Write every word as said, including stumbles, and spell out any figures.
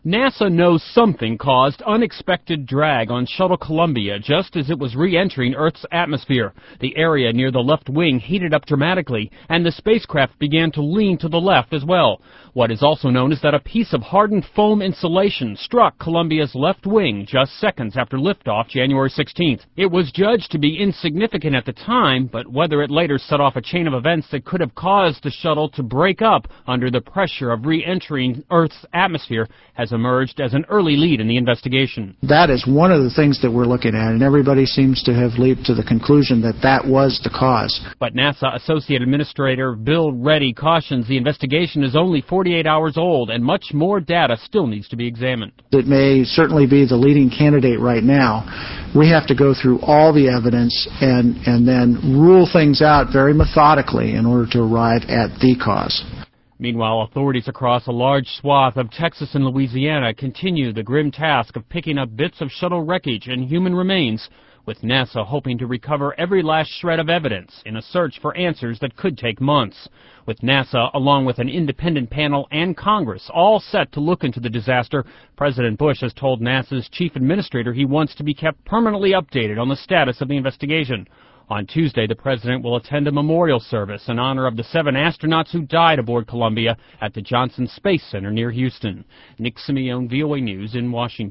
NASA knows something caused unexpected drag on Shuttle Columbia just as it was re-entering Earth's atmosphere. The area near the left wing heated up dramatically, and the spacecraft began to lean to the left as well. What is also known is that a piece of hardened foam insulation struck Columbia's left wing just seconds after liftoff January sixteenth. It was judged to be insignificant at the time, but whether it later set off a chain of events that could have caused the shuttle to break up under the pressure of re-entering Earth's atmosphere has emerged as an early lead in the investigation. That is one of the things that we're looking at, and everybody seems to have leaped to the conclusion that that was the cause. But NASA Associate Administrator Bill Reddy cautions the investigation is only forty-eight hours old and much more data still needs to be examined. It may certainly be the leading candidate right now. We have to go through all the evidence and, and then rule things out very methodically in order to arrive at the cause. Meanwhile, authorities across a large swath of Texas and Louisiana continue the grim task of picking up bits of shuttle wreckage and human remains, with NASA hoping to recover every last shred of evidence in a search for answers that could take months. With NASA, along with an independent panel and Congress, all set to look into the disaster, President Bush has told NASA's chief administrator he wants to be kept permanently updated on the status of the investigation. On Tuesday, the president will attend a memorial service in honor of the seven astronauts who died aboard Columbia at the Johnson Space Center near Houston. Nick Simeone, V O A News in Washington.